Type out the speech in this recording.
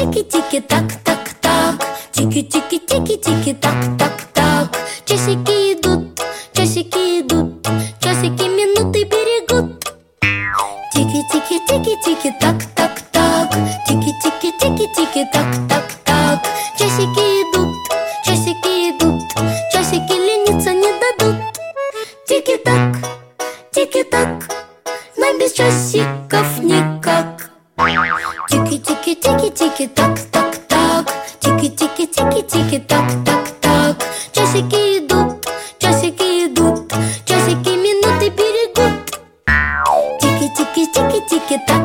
Тики-тики-так-так-так. Тики-тики-тики-тики-так-так-так. Часики идут, часики минуты берегут. Тики-тики-тики-тики-так-так-так. Тики-тики-тики-тики-так-так-так. Часики идут, часики лениться не дадут. Тики-так, тики-так, нам без часиков никак. Тики-тики-тики-тики-так-так-так. Тики-тики-тики-тики-так-так-так. Часики идут, часики минуты берегут. Тики-тики-тики-тики-так.